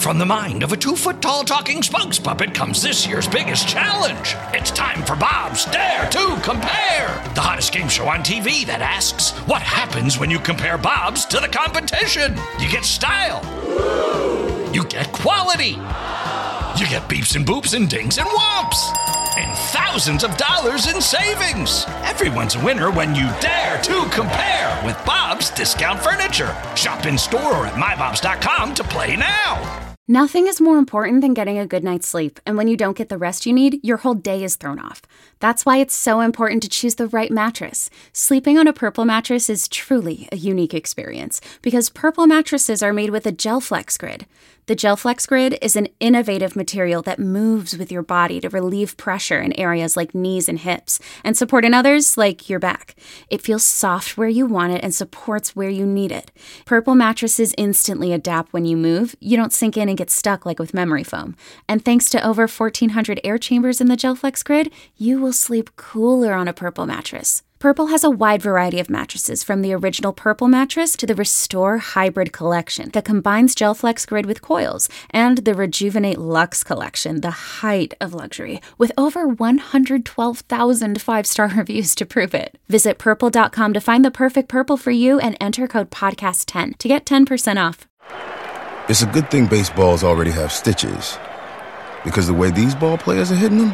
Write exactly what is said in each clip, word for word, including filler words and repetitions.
from the mind of a two-foot-tall talking spokes puppet comes this year's biggest challenge. It's time for Bob's Dare to Compare, the hottest game show on T V that asks, what happens when you compare Bobs to the competition? You get style. You get quality. You get beeps and boops and dings and whomps. And thousands of dollars in savings. Everyone's a winner when you dare to compare with Bob's Discount Furniture. Shop in store or at my bobs dot com to play now. Nothing is more important than getting a good night's sleep, and when you don't get the rest you need, your whole day is thrown off. That's why it's so important to choose the right mattress. Sleeping on a Purple mattress is truly a unique experience, because Purple mattresses are made with a GelFlex Grid. The GelFlex Grid is an innovative material that moves with your body to relieve pressure in areas like knees and hips, and support in others like your back. It feels soft where you want it and supports where you need it. Purple mattresses instantly adapt when you move. You don't sink in and get stuck like with memory foam. And thanks to over fourteen hundred air chambers in the GelFlex Grid, you will sleep cooler on a Purple mattress. Purple has a wide variety of mattresses, from the original Purple mattress to the Restore Hybrid collection that combines GelFlex Grid with coils, and the Rejuvenate Luxe collection, the height of luxury, with over one hundred twelve thousand five-star reviews to prove it. Visit purple dot com to find the perfect Purple for you and enter code podcast ten to get ten percent off. It's a good thing baseballs already have stitches, because the way these ball players are hitting them,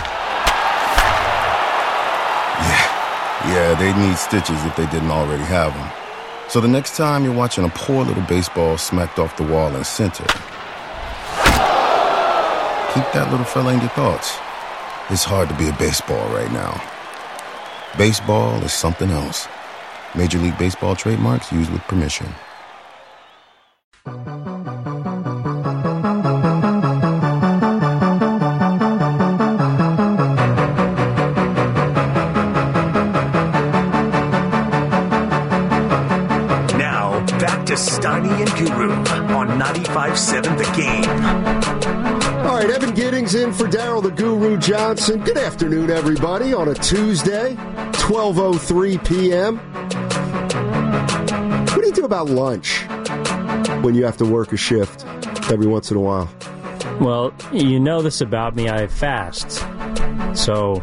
yeah. Yeah, they need stitches if they didn't already have them. So the next time you're watching a poor little baseball smacked off the wall in center, keep that little fella in your thoughts. It's hard to be a baseball right now. Baseball is something else. Major League Baseball trademarks used with permission. Steiny and Guru on ninety-five point seven The Game. All right, Evan Giddings in for Daryl the Guru Johnson. Good afternoon, everybody, on a Tuesday, twelve oh three p.m. What do you do about lunch when you have to work a shift every once in a while? Well, you know this about me. I fast, so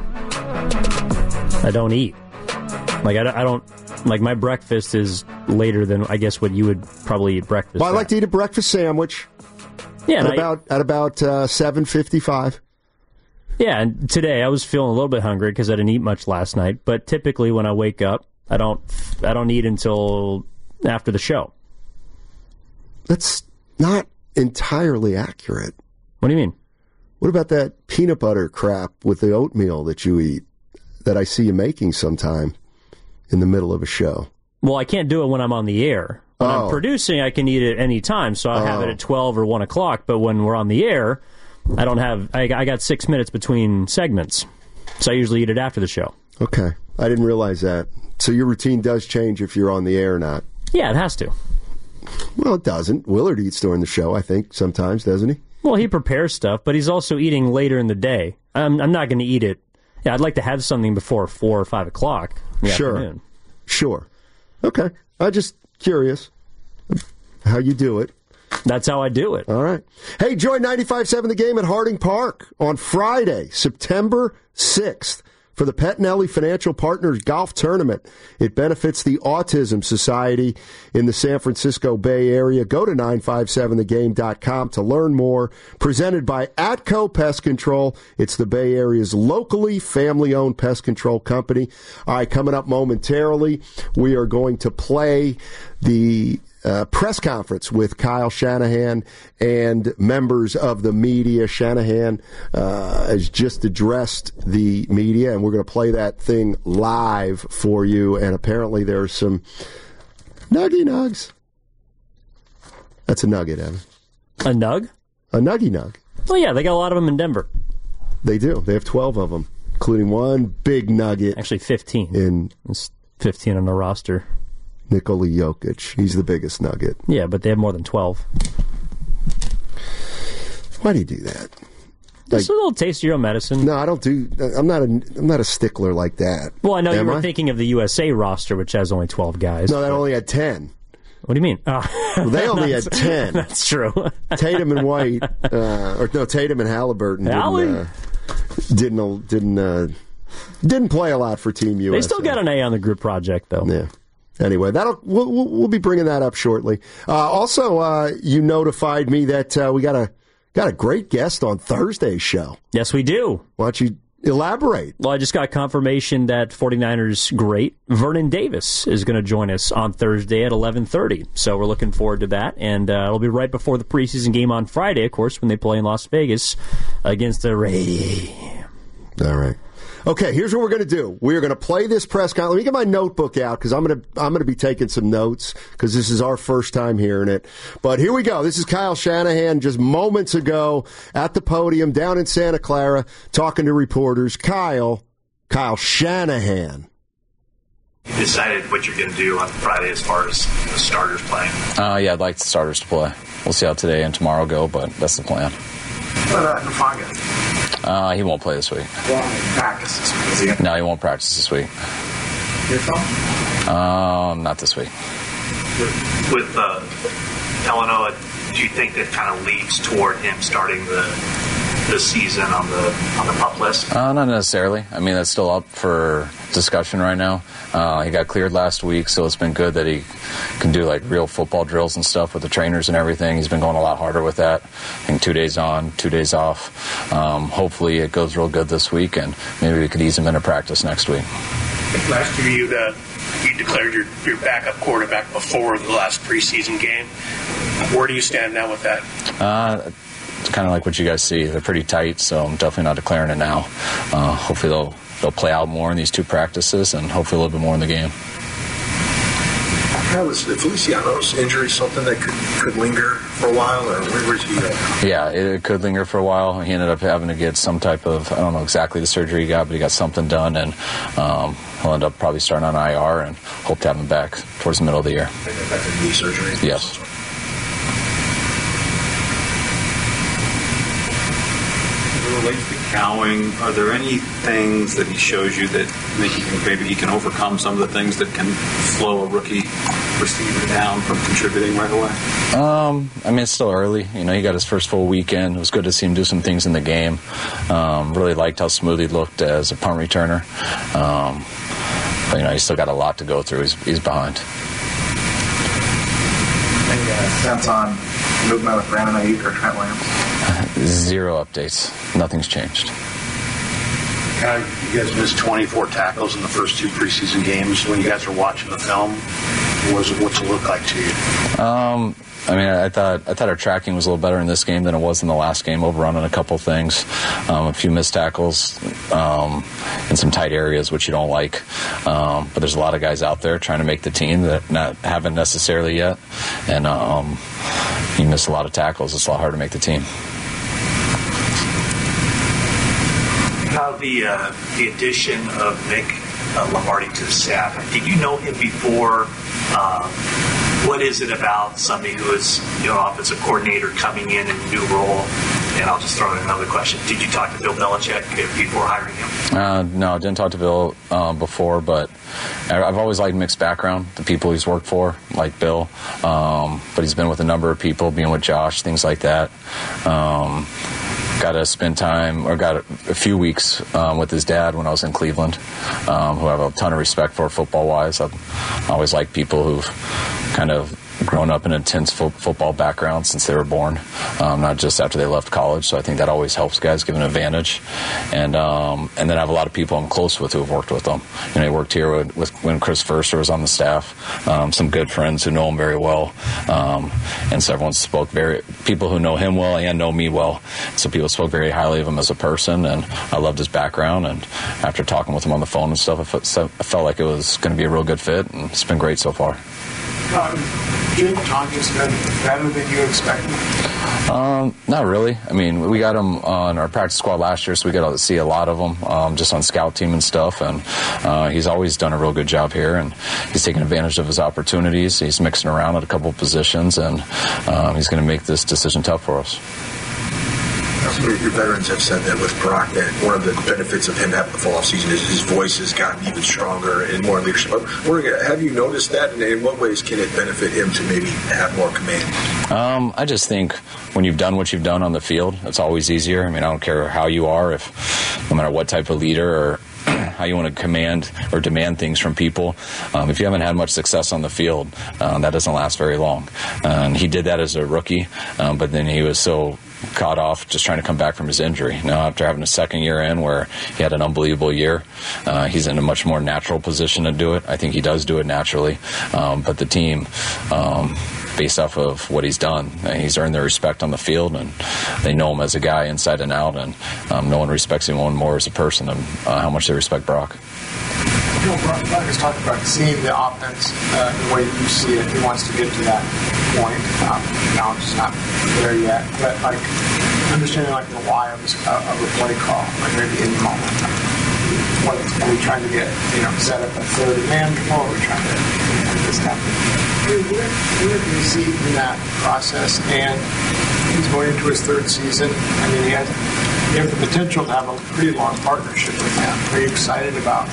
I don't eat. Like, I don't... I don't Like, my breakfast is later than, I guess, what you would probably eat breakfast. Well, I like at. to eat a breakfast sandwich. Yeah, at I, about at about uh, seven fifty-five. Yeah, and today I was feeling a little bit hungry because I didn't eat much last night. But typically, when I wake up, I don't I don't eat until after the show. That's not entirely accurate. What do you mean? What about that peanut butter crap with the oatmeal that you eat that I see you making sometime in the middle of a show? Well, I can't do it when I'm on the air. When oh. I'm producing, I can eat it any time, so I'll oh. have it at twelve or one o'clock. But when we're on the air, I don't have. I, I got six minutes between segments, so I usually eat it after the show. Okay, I didn't realize that. So your routine does change if you're on the air or not. Yeah, it has to. Well, it doesn't. Willard eats during the show, I think, sometimes, doesn't he? Well, he prepares stuff, but he's also eating later in the day. I'm, I'm not going to eat it. Yeah, I'd like to have something before four or five o'clock in the sure. afternoon. Sure. Okay. I'm just curious how you do it. That's how I do it. All right. Hey, join ninety-five point seven The Game at Harding Park on Friday, September sixth, for the Pettinelli Financial Partners Golf Tournament. It benefits the Autism Society in the San Francisco Bay Area. Go to nine five seven the game dot com to learn more. Presented by Atco Pest Control. It's the Bay Area's locally family-owned pest control company. All right, coming up momentarily, we are going to play the Uh, press conference with Kyle Shanahan and members of the media. Shanahan uh, has just addressed the media, and we're going to play that thing live for you. And apparently there's some nuggy nugs. That's a nugget, Evan. A nug? A nuggy nug. Well, yeah, they got a lot of them in Denver. They do. They have twelve of them, including one big nugget. Actually, fifteen. In It's fifteen on the roster. Nikola Jokic. He's the biggest nugget. Yeah, but they have more than twelve. Why do you do that? Just like, a little taste of your own medicine. No, I don't do. I'm not a. I'm not a stickler like that. Well, I know Am you were I? thinking of the U S A roster, which has only twelve guys. No, that only had ten. What do you mean? Oh. Well, they only had ten. That's true. Tatum and White, uh, or no, Tatum and Halliburton didn't uh, didn't didn't, uh, didn't play a lot for Team U S A. They still got an A on the group project, though. Yeah. Anyway, that'll we'll, we'll be bringing that up shortly. Uh, also, uh, you notified me that uh, we got a got a great guest on Thursday's show. Yes, we do. Why don't you elaborate? Well, I just got confirmation that 49ers great Vernon Davis is going to join us on Thursday at eleven thirty. So we're looking forward to that. And uh, it'll be right before the preseason game on Friday, of course, when they play in Las Vegas against the Raiders. All right. Okay, here's what we're going to do. We're going to play this press conference. Let me get my notebook out because I'm going to I'm going to be taking some notes because this is our first time hearing it. But here we go. This is Kyle Shanahan just moments ago at the podium down in Santa Clara talking to reporters. Kyle, Kyle Shanahan. You decided what you're going to do on Friday as far as the starters playing? Uh, yeah, I'd like the starters to play. We'll see how today and tomorrow go, but that's the plan. What about Nafanga? Uh, he won't play this week. Well, practice this week. Is he gonna... No, he won't practice this week. Your phone? Um, not this week. With, with uh, Illinois, do you think that kind of leads toward him starting the the season on the on the pup list? Uh, not necessarily. I mean, that's still up for discussion right now. Uh, he got cleared last week, so it's been good that he can do like real football drills and stuff with the trainers and everything. He's been going a lot harder with that. I think two days on, two days off. Um, hopefully it goes real good this week, and maybe we could ease him into practice next week. Last year you uh, you declared your, your backup quarterback before the last preseason game. Where do you stand now with that? Uh, it's kind of like what you guys see. They're pretty tight, so I'm definitely not declaring it now. Uh, hopefully they'll they'll play out more in these two practices and hopefully a little bit more in the game. How is Feliciano's injury something that could, could linger for a while, or where, where's he at? Yeah, it, it could linger for a while. He ended up having to get some type of, I don't know exactly the surgery he got, but he got something done, and um, he'll end up probably starting on I R and hope to have him back towards the middle of the year. Back to knee surgery? Yes. Relates to Cowing, are there any things that he shows you that make you think maybe he can overcome some of the things that can slow a rookie receiver down from contributing right away? Um, I mean, it's still early. You know, he got his first full weekend. It was good to see him do some things in the game. Um, really liked how smooth he looked as a punt returner. Um, but, you know, he's still got a lot to go through. He's, he's behind. Any uh, sense on movement with Brandon Ayuk or Trent Williams? Zero updates. Nothing's changed. How you guys missed twenty-four tackles in the first two preseason games. When you guys are watching the film, what does it, what's it look like to you? Um, I mean, I thought I thought our tracking was a little better in this game than it was in the last game. Overrun on a couple things, um, a few missed tackles um, in some tight areas, which you don't like. Um, but there's a lot of guys out there trying to make the team that not haven't necessarily yet, and um, you miss a lot of tackles. It's a lot harder to make the team. How the uh, the addition of Nick uh, Lombardi to the staff? Did you know him before? Um, what is it about somebody who is, you know, offensive coordinator coming in in a new role? And I'll just throw in another question. Did you talk to Bill Belichick before hiring him? Uh, no, I didn't talk to Bill uh, before, but I've always liked mixed background, the people he's worked for, like Bill. Um, but he's been with a number of people, being with Josh, things like that. Um, got to spend time, or got a, a few weeks um, with his dad when I was in Cleveland, um, who I have a ton of respect for football-wise. I've always liked people who've kind of grown up in an intense fo- football background since they were born, um, not just after they left college. So I think that always helps guys, give an advantage. And um, and then I have a lot of people I'm close with who have worked with them. You know, he worked here with, with when Chris Furster was on the staff. Um, some good friends who know him very well, um, and so everyone spoke very people who know him well and know me well. So people spoke very highly of him as a person, and I loved his background. And after talking with him on the phone and stuff, I felt, I felt like it was going to be a real good fit, and it's been great so far. Um, Jake Tonyan's been better than you expected? Um, not really. I mean, we got him on our practice squad last year, so we got to see a lot of him um, just on scout team and stuff. And uh, he's always done a real good job here, and he's taking advantage of his opportunities. He's mixing around at a couple of positions, and um, he's going to make this decision tough for us. Some of your veterans have said that with Brock, that one of the benefits of him having the full offseason is his voice has gotten even stronger and more leadership. Have you noticed that, and in what ways can it benefit him to maybe have more command? Um, I just think when you've done what you've done on the field, it's always easier. I mean, I don't care how you are, if no matter what type of leader or how you want to command or demand things from people. Um, if you haven't had much success on the field, um, that doesn't last very long. And he did that as a rookie, um, but then he was so caught off just trying to come back from his injury. Now, after having a second year in where he had an unbelievable year, uh, he's in a much more natural position to do it. I think he does do it naturally. Um, but the team, um, based off of what he's done, he's earned their respect on the field, and they know him as a guy inside and out, and um, no one respects him more as a person than uh, how much they respect Brock. You know, Brock has talked about seeing the offense uh, the way you see it. He wants to get to that point. Um, now it's not there yet, but like understanding like the why of, uh, of a play call, like maybe in the moment. What are we trying to get? You know, set up a third man before we're trying to get this happen. Where, where do you see in that process? And he's going into his third season. I mean, he has, you have the potential to have a pretty long partnership with him. Are you excited about?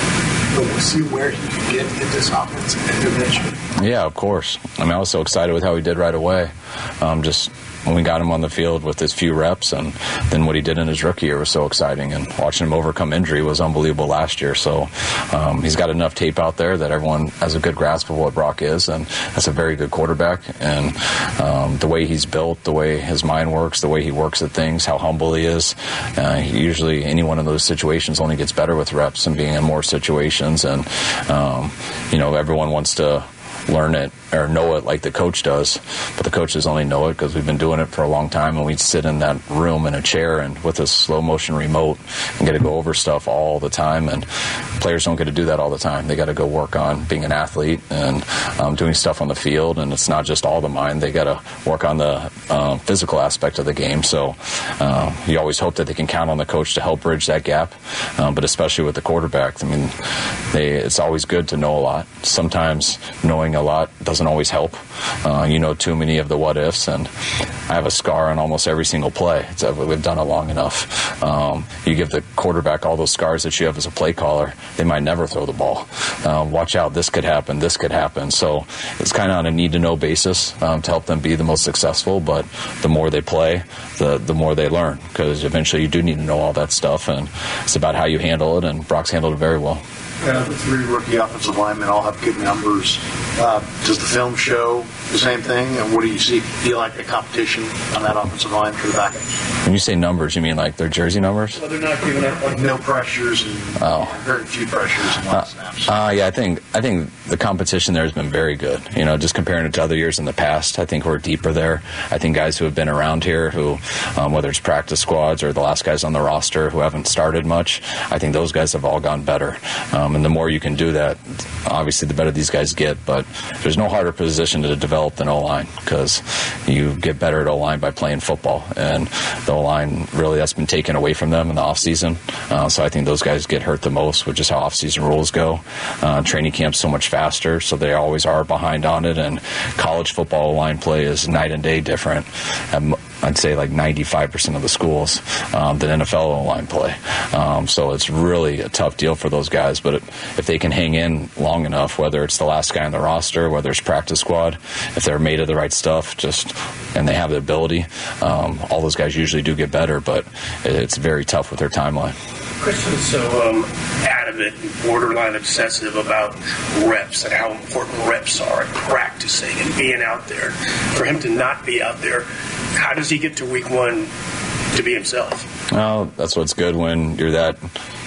But we'll see where he can get in this offense eventually. Yeah, of course. I mean, I was so excited with how he did right away. Um, just when we got him on the field with his few reps, and then what he did in his rookie year was so exciting. And watching him overcome injury was unbelievable last year. So um, he's got enough tape out there that everyone has a good grasp of what Brock is, and that's a very good quarterback. And um, the way he's built, the way his mind works, the way he works at things, how humble he is. Uh, he usually, any one of those situations only gets better with reps and being in more situations. And, um, you know, everyone wants to learn it or know it like the coach does, but the coaches only know it because we've been doing it for a long time, and we sit in that room in a chair and with a slow motion remote and get to go over stuff all the time, and players don't get to do that all the time. They got to go work on being an athlete and um, doing stuff on the field, and it's not just all the mind. They got to work on the uh, physical aspect of the game. So uh, you always hope that they can count on the coach to help bridge that gap, um, but especially with the quarterback. I mean, they, it's always good to know a lot. Sometimes knowing a lot doesn't always help. Uh, you know too many of the what ifs, and I have a scar on almost every single play. It's, we've done it long enough. Um, you give the quarterback all those scars that you have as a play caller, they might never throw the ball. Um, watch out, this could happen, this could happen. So it's kind of on a need-to-know basis um, to help them be the most successful, but the more they play, the, the more they learn, because eventually you do need to know all that stuff, and it's about how you handle it, and Brock's handled it very well. Uh, the three rookie offensive linemen all have good numbers. Uh, does the film show the same thing? And what do you see? Do you like the competition on that offensive line for the backups? When you say numbers, you mean like their jersey numbers? Well, they're not giving up like no pressures and oh. very few pressures and a lot of snaps. Uh, yeah, I think I think the competition there has been very good. You know, just comparing it to other years in the past, I think we're deeper there. I think guys who have been around here, who um, whether it's practice squads or the last guys on the roster who haven't started much, I think those guys have all gone better. Um, and the more you can do that, obviously the better these guys get. But there's no harder position to develop than O-line, because you get better at O-line by playing football. And the O-line, really, that's been taken away from them in the offseason. Uh, so I think those guys get hurt the most, which is how offseason rules go. Uh, training camp's so much faster, so they always are behind on it. And college football O-line play is night and day different. Um, I'd say like ninety-five percent of the schools um, than N F L O-line play. Um, so it's really a tough deal for those guys. But if they can hang in long enough, whether it's the last guy on the roster, whether it's practice squad, if they're made of the right stuff, just and they have the ability, um, all those guys usually do get better. But it's very tough with their timeline. Chris is so um, adamant and borderline obsessive about reps and how important reps are at practicing and being out there. For him to not be out there, how does he get to week one to be himself? Well, that's what's good when you're that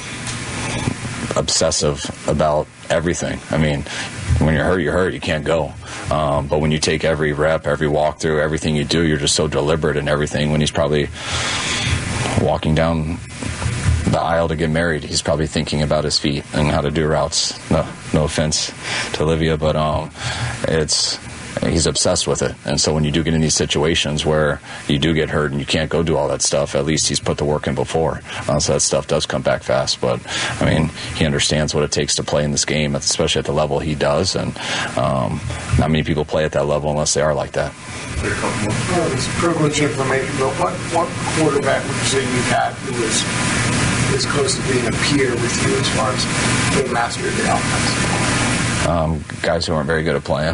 obsessive about everything. I mean, when you're hurt, you're hurt. You can't go. Um, but when you take every rep, every walkthrough, everything you do, you're just so deliberate in everything. When he's probably walking down the aisle to get married, he's probably thinking about his feet and how to do routes. No, no offense to Olivia, but um, it's he's obsessed with it. And so when you do get in these situations where you do get hurt and you can't go do all that stuff, at least he's put the work in before. Uh, so that stuff does come back fast. But, I mean, he understands what it takes to play in this game, especially at the level he does. And um, not many people play at that level unless they are like that. Well, it's privileged information, but what, what quarterback would you say you had who was as close to being a peer with you as far as the master of the offense? Um, guys who aren't very good at playing.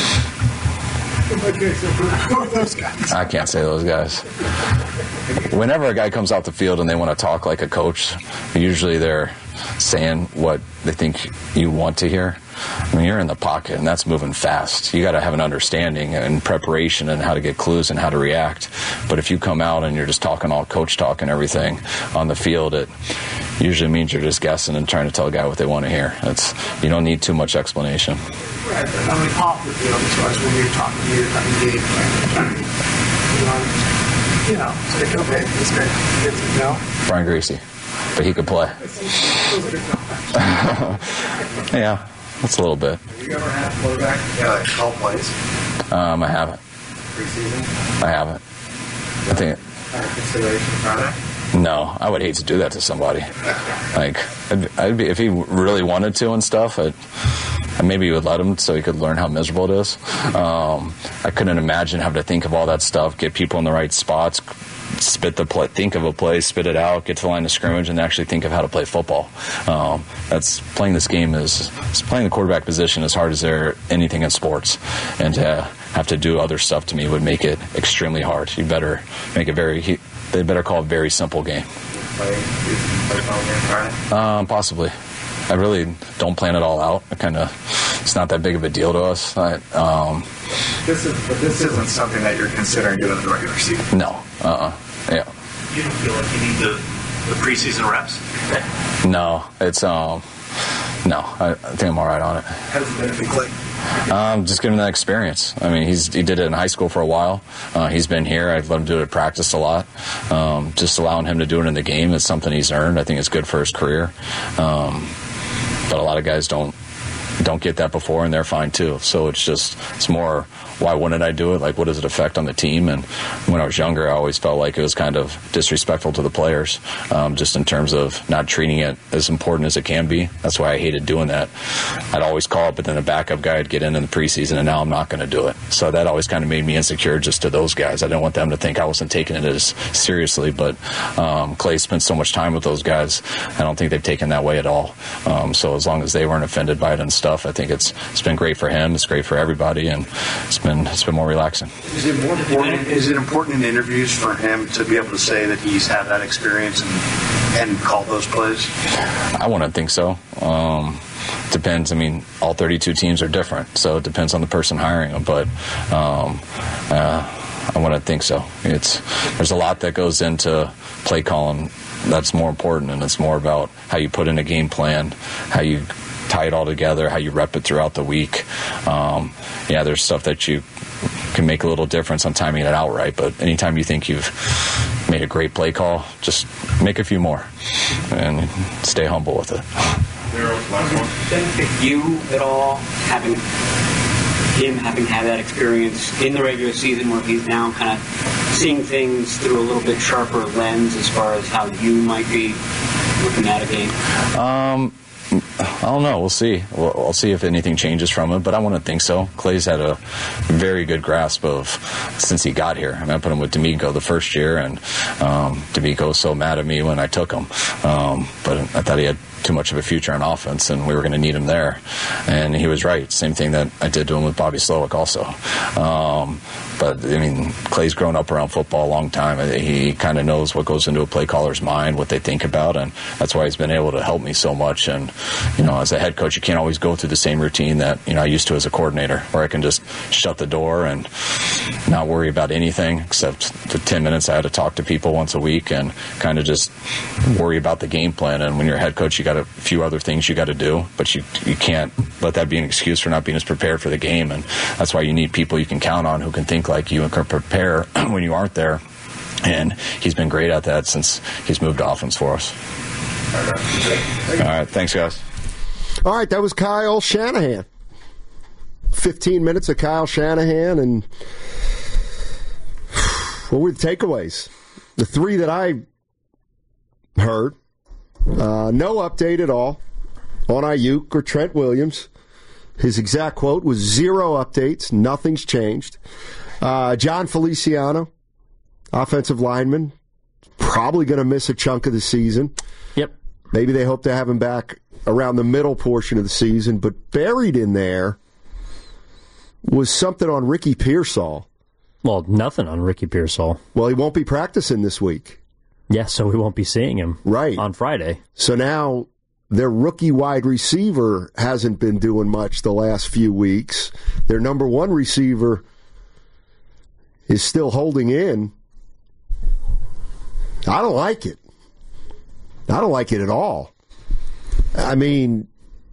Okay, so who are those guys? I can't say those guys. Whenever a guy comes out the field and they want to talk like a coach, usually they're saying what they think you want to hear. I mean, you're in the pocket, and that's moving fast. You got to have an understanding and preparation and how to get clues and how to react. But if you come out and you're just talking all coach talk and everything on the field, it usually means you're just guessing and trying to tell a guy what they want to hear. It's, you don't need too much explanation. Right, but I mean, off the field, as far as when you're talking to your game plan, you know, it's like, okay, this guy gets it, no? Brian Greasy, but he could play. Yeah. That's a little bit. Have you ever had a quarterback uh, call plays? Um, I haven't. Preseason? I haven't. I think. Uh, consideration Friday? No, I would hate to do that to somebody. Like, I'd, I'd be, if he really wanted to and stuff, I'd, maybe you would let him so he could learn how miserable it is. Um, I couldn't imagine having to think of all that stuff, get people in the right spots, spit the play, think of a play, spit it out, get to the line of scrimmage, and actually think of how to play football. Um, that's playing this game is playing the quarterback position as hard as there anything in sports, and to have to do other stuff to me would make it extremely hard. You better make it very. He, they better call it a very simple game. Play, play game Friday? Um, possibly. I really don't plan it all out. I kind of, it's not that big of a deal to us. I, um, this is, but this isn't something that you're considering doing in the regular season. No. Uh-uh. Yeah. You don't feel like you need the, the preseason reps? No. It's um. No. I, I think I'm all right on it. How does it benefit Clay? Um, just giving him that experience. I mean, he's he did it in high school for a while. Uh, he's been here. I've let him do it at practice a lot. Um, just allowing him to do it in the game is something he's earned. I think it's good for his career. Um, but a lot of guys don't don't get that before, and they're fine too. So it's just it's more, why wouldn't I do it? Like, what does it affect on the team? And when I was younger, I always felt like it was kind of disrespectful to the players, um, just in terms of not treating it as important as it can be. That's why I hated doing that. I'd always call it, but then a backup guy would get in in the preseason, and now I'm not going to do it. So that always kind of made me insecure just to those guys. I didn't want them to think I wasn't taking it as seriously, but um, Clay spent so much time with those guys, I don't think they've taken that way at all. Um, so as long as they weren't offended by it and stuff, I think it's it's been great for him. It's great for everybody, and it's been it's been more relaxing. Is it more important? Is it important in interviews for him to be able to say that he's had that experience and and call those plays? I wouldn't think so. Um, depends. I mean, all thirty-two teams are different, so it depends on the person hiring them. But um, uh, I wouldn't think so. It's there's a lot that goes into play calling that's more important, and it's more about how you put in a game plan, how you tie it all together, how you rep it throughout the week. Um, yeah, there's stuff that you can make a little difference on timing it out right, but anytime you think you've made a great play call, just make a few more and stay humble with it. Benefit you at all, having him having had that experience in the regular season where he's now kind of seeing things through a little bit sharper lens as far as how you might be looking at a game? Um, I don't know. We'll see. We'll, we'll see if anything changes from it, but I wouldn't think so. Clay's had a very good grasp of since he got here. I mean, I put him with D'Amico the first year, and um, D'Amico was so mad at me when I took him. Um, but I thought he had too much of a future on offense, and we were going to need him there. And he was right. Same thing that I did to him with Bobby Slowick also. Um, but, I mean, Clay's grown up around football a long time. He kind of knows what goes into a play caller's mind, what they think about, and that's why he's been able to help me so much. And, you know, as a head coach, you can't always go through the same routine that, you know, I used to as a coordinator, where I can just shut the door and not worry about anything except the ten minutes I had to talk to people once a week and kind of just worry about the game plan. And when you're a head coach, you got a few other things you got to do, but you you can't let that be an excuse for not being as prepared for the game. And that's why you need people you can count on who can think like you and can prepare when you aren't there. And he's been great at that since he's moved to offense for us. All right, thanks, guys. All right, that was Kyle Shanahan. fifteen minutes of Kyle Shanahan, and what were the takeaways? The three that I heard, uh, no update at all on Ayuk or Trent Williams. His exact quote was zero updates, nothing's changed. Uh, John Feliciano, offensive lineman, probably going to miss a chunk of the season. Yep. Maybe they hope to have him back around the middle portion of the season, but buried in there was something on Ricky Pearsall. Well, nothing on Ricky Pearsall. Well, he won't be practicing this week. Yeah, so we won't be seeing him right on Friday. So now their rookie wide receiver hasn't been doing much the last few weeks. Their number one receiver is still holding in. I don't like it. I don't like it at all. I mean,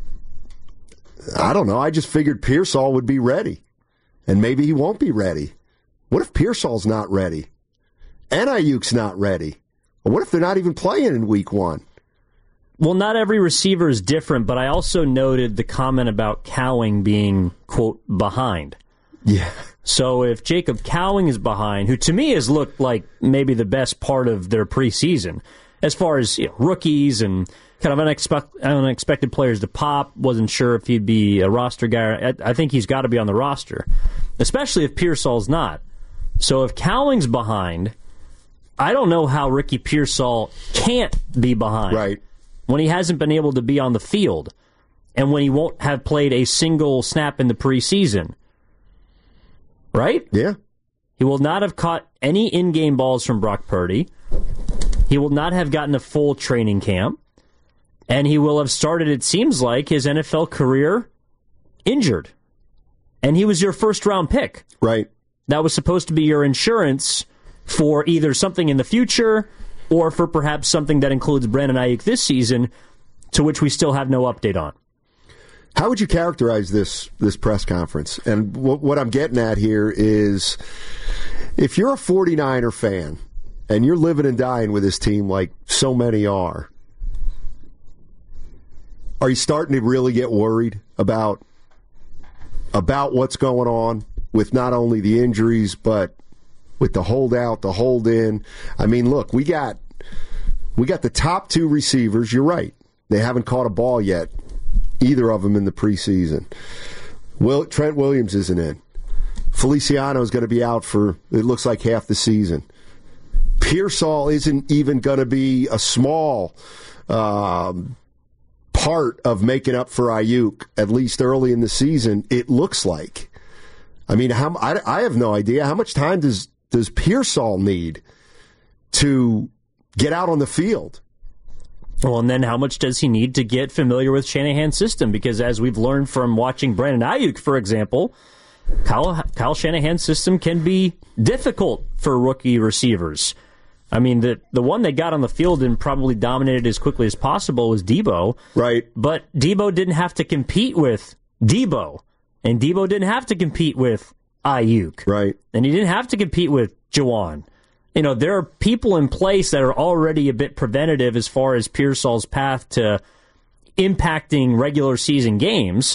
I don't know. I just figured Pearsall would be ready, and maybe he won't be ready. What if Pearsall's not ready? And Ayuk's not ready? Or what if they're not even playing in week one? Well, not every receiver is different, but I also noted the comment about Cowing being, quote, behind. Yeah. So if Jacob Cowing is behind, who to me has looked like maybe the best part of their preseason, as far as you know, rookies and kind of unexpected, unexpected players to pop, wasn't sure if he'd be a roster guy. I, I think he's got to be on the roster, especially if Pearsall's not. So if Cowing's behind, I don't know how Ricky Pearsall can't be behind. Right. When he hasn't been able to be on the field and when he won't have played a single snap in the preseason. Right? Yeah. He will not have caught any in-game balls from Brock Purdy. He will not have gotten a full training camp. And he will have started, it seems like, his N F L career injured. And he was your first-round pick. Right. That was supposed to be your insurance for either something in the future or for perhaps something that includes Brandon Ayuk this season, to which we still have no update on. How would you characterize this this press conference? And what, what I'm getting at here is, if you're a 49er fan and you're living and dying with this team like so many are, are you starting to really get worried about about what's going on with not only the injuries, but with the holdout, the hold in? I mean, look, we got we got the top two receivers. You're right. They haven't caught a ball yet, either of them in the preseason. Will, Trent Williams isn't in. Feliciano is going to be out for, it looks like, half the season. Pearsall isn't even going to be a small um, part of making up for Ayuk, at least early in the season, it looks like. I mean, how, I, I have no idea. How much time does, does Pearsall need to get out on the field? Well, and then how much does he need to get familiar with Shanahan's system? Because as we've learned from watching Brandon Ayuk, for example, Kyle, Kyle Shanahan's system can be difficult for rookie receivers. I mean, the the one they got on the field and probably dominated as quickly as possible was Debo. Right. But Debo didn't have to compete with Debo. And Debo didn't have to compete with Ayuk. Right. And he didn't have to compete with Juwan. You know, there are people in place that are already a bit preventative as far as Pearsall's path to impacting regular season games.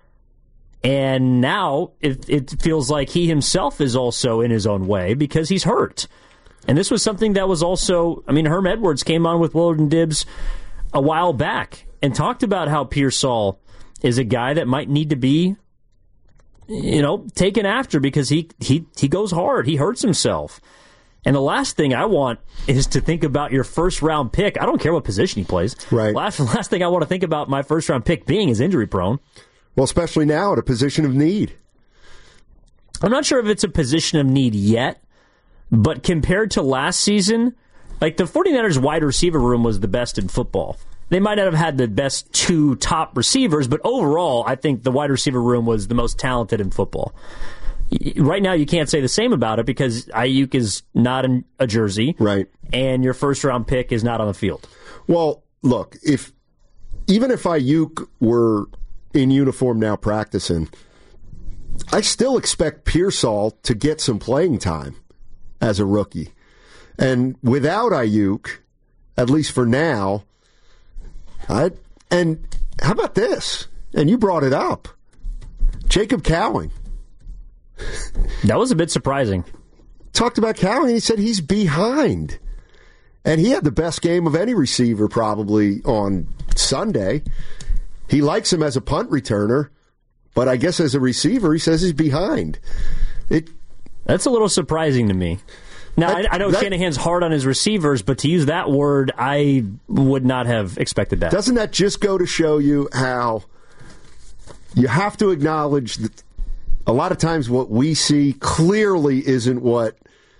And now it, it feels like he himself is also in his own way because he's hurt. And this was something that was also, I mean, Herm Edwards came on with Willard and Dibbs a while back and talked about how Pearsall is a guy that might need to be, you know, taken after because he he he goes hard. He hurts himself. And the last thing I want is to think about your first-round pick. I don't care what position he plays. Right. Last, last thing I want to think about my first-round pick being is injury-prone. Well, especially now at a position of need. I'm not sure if it's a position of need yet, but compared to last season, like the 49ers wide receiver room was the best in football. They might not have had the best two top receivers, but overall, I think the wide receiver room was the most talented in football. Right now, you can't say the same about it because Ayuk is not in a jersey, right? And your first-round pick is not on the field. Well, look, if even if Ayuk were in uniform now practicing, I still expect Pearsall to get some playing time as a rookie. And without Ayuk, at least for now, I and how about this? And you brought it up. Jacob Cowing. That was a bit surprising. Talked about Cowing, he said he's behind. And he had the best game of any receiver probably on Sunday. He likes him as a punt returner, but I guess as a receiver, he says he's behind. It That's a little surprising to me. Now, that, I, I know that, Shanahan's hard on his receivers, but to use that word, I would not have expected that. Doesn't that just go to show you how you have to acknowledge that a lot of times what we see clearly isn't what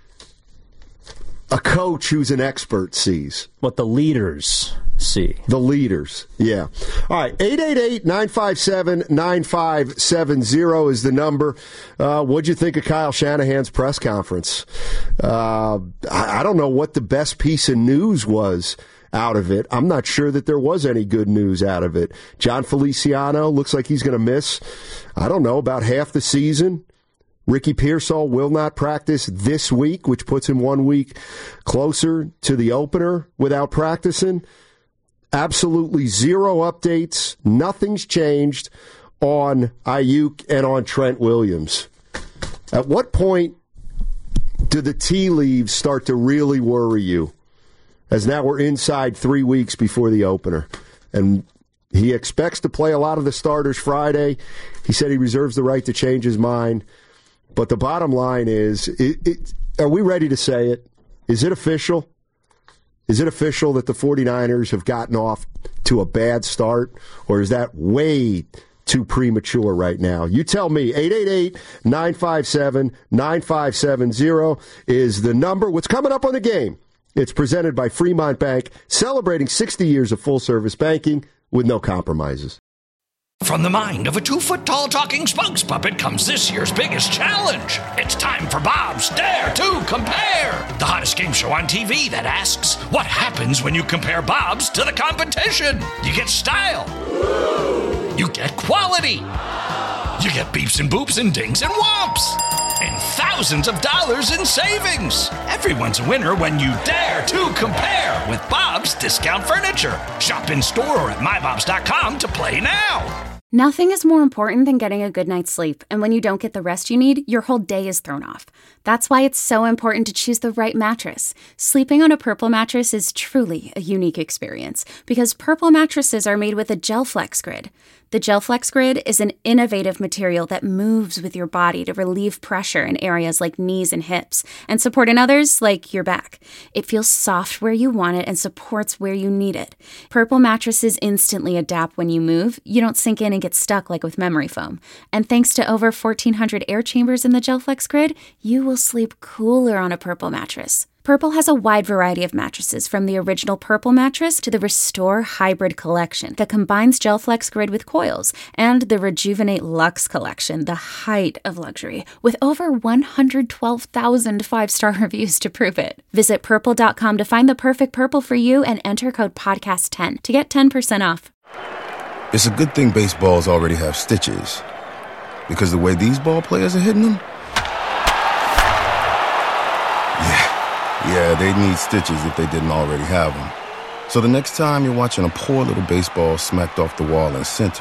a coach who's an expert sees. What the leaders see. The leaders, yeah. All right, eight eight eight, nine five seven, nine five seven zero is the number. Uh, what'd you think of Kyle Shanahan's press conference? Uh, I, I don't know what the best piece of news was out of it. I'm not sure that there was any good news out of it. John Feliciano looks like he's going to miss, I don't know, about half the season. Ricky Pearsall will not practice this week, which puts him one week closer to the opener without practicing. Absolutely zero updates. Nothing's changed on Ayuk and on Trent Williams. At what point do the tea leaves start to really worry you? As now we're inside three weeks before the opener. And he expects to play a lot of the starters Friday. He said he reserves the right to change his mind. But the bottom line is, it, it, are we ready to say it? Is it official? Is it official that the 49ers have gotten off to a bad start? Or is that way too premature right now? You tell me. eight eight eight, nine five seven, nine five seven zero is the number. What's coming up on the game? It's presented by Fremont Bank, celebrating sixty years of full-service banking with no compromises. From the mind of a two-foot-tall talking spokes puppet comes this year's biggest challenge. It's time for Bob's Dare to Compare, the hottest game show on T V that asks, what happens when you compare Bob's to the competition? You get style. You get quality. You get beeps and boops and dings and whomps. And thousands of dollars in savings. Everyone's a winner when you dare to compare with Bob's Discount Furniture. Shop in store or at my bobs dot com to play now. Nothing is more important than getting a good night's sleep, and when you don't get the rest you need, your whole day is thrown off. That's why it's so important to choose the right mattress. Sleeping on a Purple mattress is truly a unique experience, because Purple mattresses are made with a GelFlex Grid. The GelFlex Grid is an innovative material that moves with your body to relieve pressure in areas like knees and hips, and support in others like your back. It feels soft where you want it and supports where you need it. Purple mattresses instantly adapt when you move. You don't sink in and get stuck like with memory foam. And thanks to over fourteen hundred air chambers in the GelFlex Grid, you will sleep cooler on a Purple mattress. Purple has a wide variety of mattresses, from the original Purple mattress to the Restore Hybrid collection that combines GelFlex Grid with coils, and the Rejuvenate Luxe collection, the height of luxury, with over one hundred twelve thousand five-star reviews to prove it. Visit purple dot com to find the perfect Purple for you and enter code podcast ten to get ten percent off. It's a good thing baseballs already have stitches, because the way these ball players are hitting them, yeah, they'd need stitches if they didn't already have them. So the next time you're watching a poor little baseball smacked off the wall in center,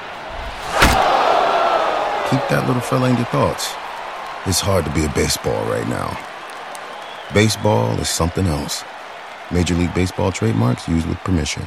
keep that little fella in your thoughts. It's hard to be a baseball right now. Baseball is something else. Major League Baseball trademarks used with permission.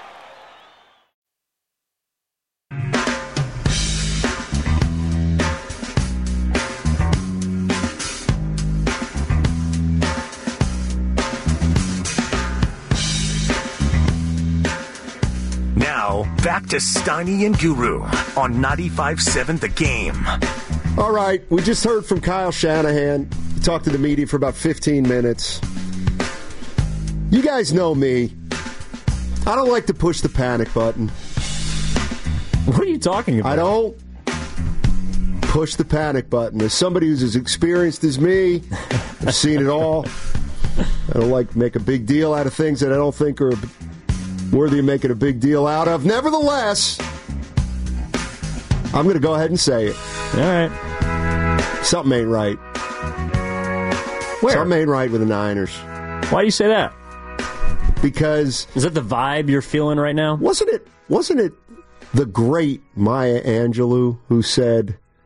Back to Steiny and Guru on ninety-five point seven The Game. All right, we just heard from Kyle Shanahan. He talked to the media for about fifteen minutes. You guys know me. I don't like to push the panic button. What are you talking about? I don't push the panic button. As somebody who's as experienced as me, I've seen it all. I don't like to make a big deal out of things that I don't think are worthy of making a big deal out of. Nevertheless, I'm going to go ahead and say it. All right. Something ain't right. Where? Something ain't right with the Niners. Why do you say that? Because... Is that the vibe you're feeling right now? Wasn't it, wasn't it the great Maya Angelou who said,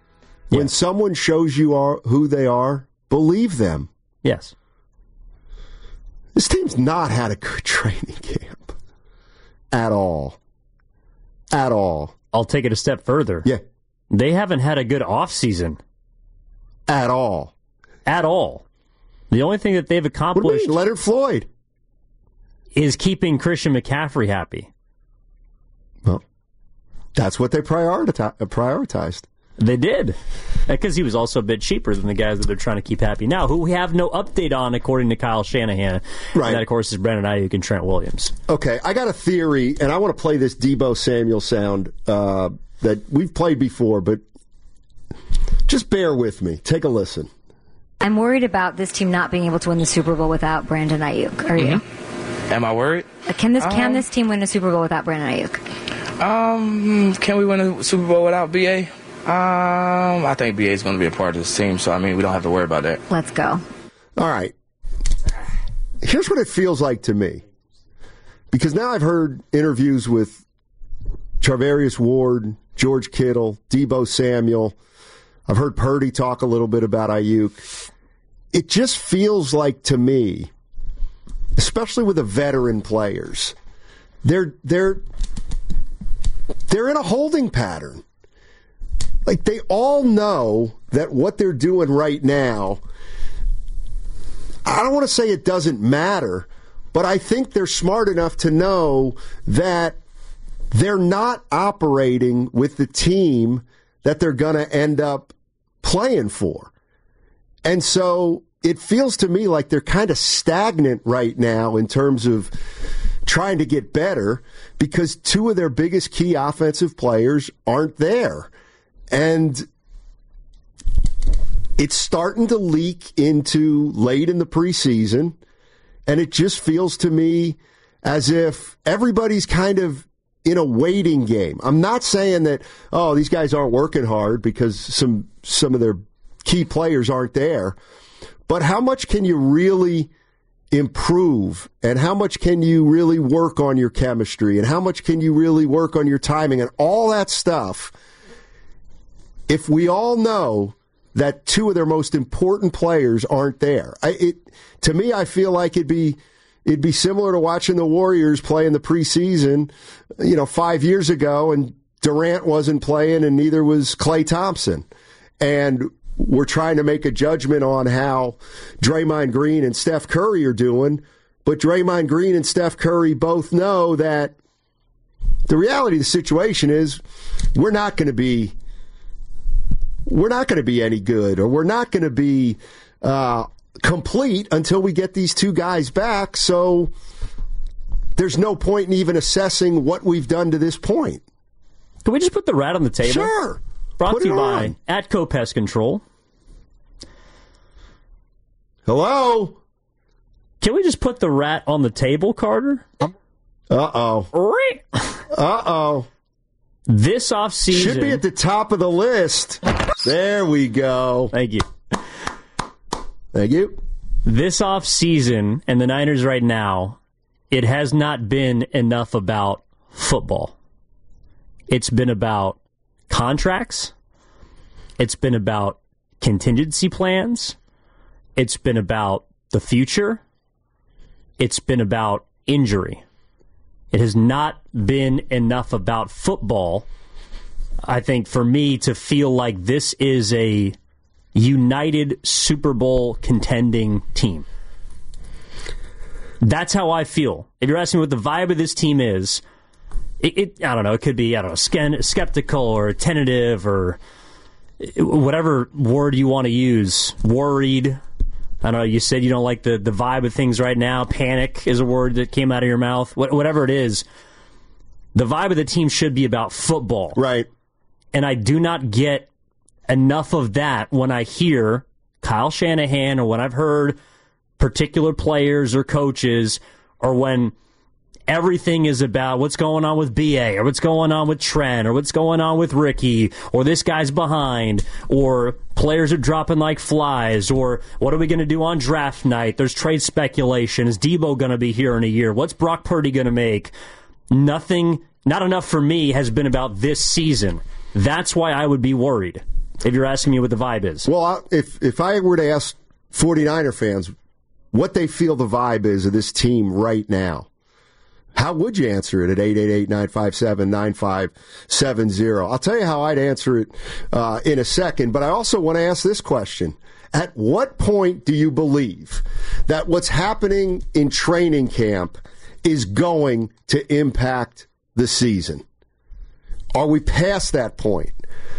When someone shows you are, who they are, believe them. Yes. This team's not had a good training camp at all. At all. I'll take it a step further. Yeah. They haven't had a good offseason. At all. At all. The only thing that they've accomplished... What do you mean, Leonard Floyd? ...is keeping Christian McCaffrey happy. Well, that's what they priorita- prioritized. They did. Because he was also a bit cheaper than the guys that they're trying to keep happy now, who we have no update on, according to Kyle Shanahan. Right. And that, of course, is Brandon Ayuk and Trent Williams. Okay, I got a theory, and I want to play this Deebo Samuel sound uh, that we've played before, but just bear with me. Take a listen. I'm worried about this team not being able to win the Super Bowl without Brandon Ayuk. Are you? Mm-hmm. Am I worried? Can this um, can this team win a Super Bowl without Brandon Ayuk? Um, can we win a Super Bowl without B A? Um, I think B A is going to be a part of this team, so I mean we don't have to worry about that. Let's go. All right. Here's what it feels like to me, because now I've heard interviews with Charvarius Ward, George Kittle, Deebo Samuel. I've heard Purdy talk a little bit about Ayuk. It just feels like to me, especially with the veteran players, they're they're they're in a holding pattern. Like, they all know that what they're doing right now, I don't want to say it doesn't matter, but I think they're smart enough to know that they're not operating with the team that they're going to end up playing for. And so it feels to me like they're kind of stagnant right now in terms of trying to get better, because two of their biggest key offensive players aren't there. And it's starting to leak into late in the preseason, and it just feels to me as if everybody's kind of in a waiting game. I'm not saying that, oh, these guys aren't working hard because some some of their key players aren't there, but how much can you really improve, and how much can you really work on your chemistry, and how much can you really work on your timing, and all that stuff, if we all know that two of their most important players aren't there? I, it, to me, I feel like it'd be it'd be similar to watching the Warriors play in the preseason, you know, five years ago, and Durant wasn't playing, and neither was Klay Thompson, and we're trying to make a judgment on how Draymond Green and Steph Curry are doing, but Draymond Green and Steph Curry both know that the reality of the situation is we're not going to be. We're not going to be any good, or we're not going to be uh, complete until we get these two guys back. So there's no point in even assessing what we've done to this point. Can we just put the rat on the table? Sure. Brought Put to you by on. Atco Pest Control. Hello? Can we just put the rat on the table, Carter? Uh-oh. Uh-oh. This offseason... Should be at the top of the list. There we go. Thank you. Thank you. This offseason, and the Niners right now, it has not been enough about football. It's been about contracts. It's been about contingency plans. It's been about the future. It's been about injury. It has not been enough about football, I think, for me to feel like this is a united Super Bowl contending team. That's how I feel. If you're asking what the vibe of this team is, it, it I don't know, it could be, I don't know, skeptical or tentative or whatever word you want to use, worried. I don't know, you said you don't like the, the vibe of things right now. Panic is a word that came out of your mouth. What, whatever it is, the vibe of the team should be about football. Right. And I do not get enough of that when I hear Kyle Shanahan, or when I've heard particular players or coaches, or when everything is about what's going on with B A, or what's going on with Trent, or what's going on with Ricky, or this guy's behind, or players are dropping like flies, or what are we going to do on draft night? There's trade speculation. Is Deebo going to be here in a year? What's Brock Purdy going to make? Nothing, not enough for me has been about this season. That's why I would be worried. if you're asking me what the vibe is. Well, if if I were to ask 49er fans what they feel the vibe is of this team right now, how would you answer it at eight eight eight, nine five seven, nine five seven zero? I'll tell you how I'd answer it uh, in a second, but I also want to ask this question. At what point do you believe that what's happening in training camp is going to impact the season? Are we past that point?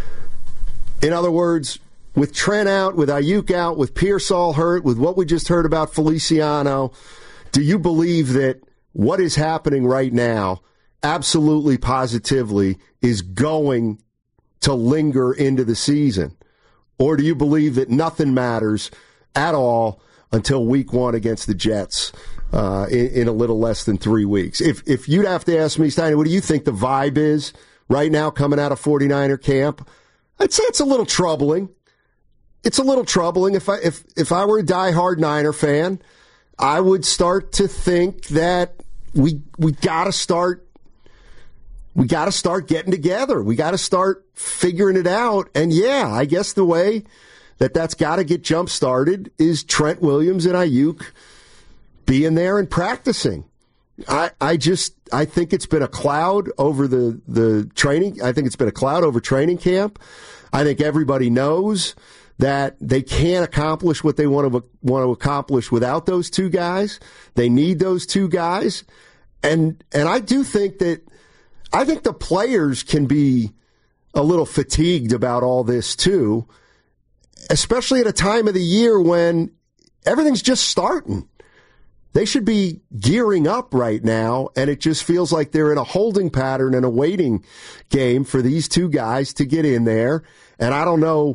In other words, with Trent out, with Ayuk out, with Pearsall hurt, with what we just heard about Feliciano, do you believe that what is happening right now, absolutely positively, is going to linger into the season? Or do you believe that nothing matters at all until week one against the Jets uh, in, in a little less than three weeks? If if you'd have to ask me, Steiny, what do you think the vibe is right now coming out of 49er camp? I'd say it's a little troubling. It's a little troubling. If I if if I were a diehard Niner fan, I would start to think that we we got to start we got to start getting together. We got to start figuring it out. And yeah, I guess the way that that's got to get jump started is Trent Williams and Ayuk being there and practicing. I I just I think it's been a cloud over the the training. I think it's been a cloud over training camp. I think everybody knows that they can't accomplish what they want to want to accomplish without those two guys. They need those two guys. And and I do think that I think the players can be a little fatigued about all this too, especially at a time of the year when everything's just starting. They should be gearing up right now, and it just feels like they're in a holding pattern and a waiting game for these two guys to get in there. And I don't know